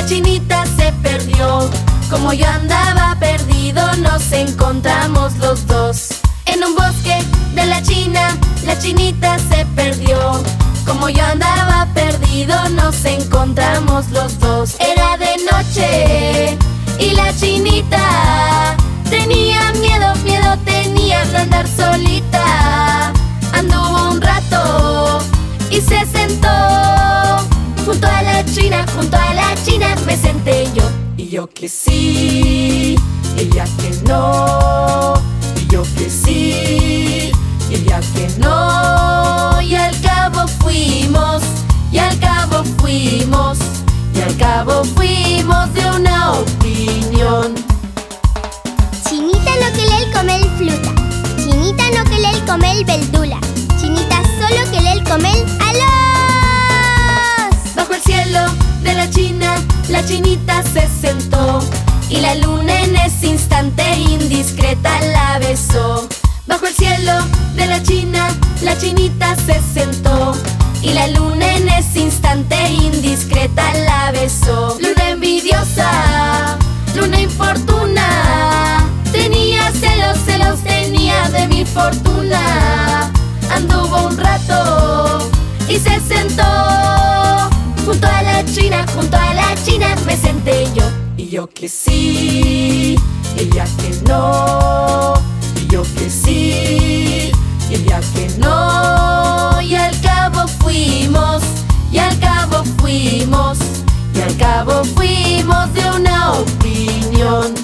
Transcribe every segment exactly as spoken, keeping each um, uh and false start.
la chinita se perdió. Como yo andaba perdido, nos encontramos los dos. En un bosque de la China, la chinita se perdió. Como yo andaba perdido, nos encontramos los dos. Era de noche y la chinita tenía miedo, miedo tenía de andar solita. Anduvo un rato y se sentó junto a la china, junto a la china me senté yo. Y yo que sí, ella que no. Y yo que sí, y ella que no. Y al cabo fuimos, y al cabo fuimos, y al cabo fuimos de una opinión. Chinita no querer comer fruta, chinita no querer comer verdura, chinita solo querer comer arroz. Bajo el cielo de la China, la chinita se sentó y la luna en ese instante indiscreta la besó. Bajo el cielo de la China, la chinita se sentó y la luna en ese instante indiscreta la besó. Luna envidiosa, luna infortuna, tenía celos, celos tenía de mi fortuna. Anduvo un rato y se sentó junto a la china, junto a la china me senté yo. Y yo que sí, ella que no. Y yo que sí, y ella que no. Y al cabo fuimos, y al cabo fuimos, y al cabo fuimos de una opinión.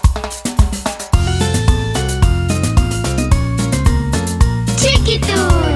Chiquitún.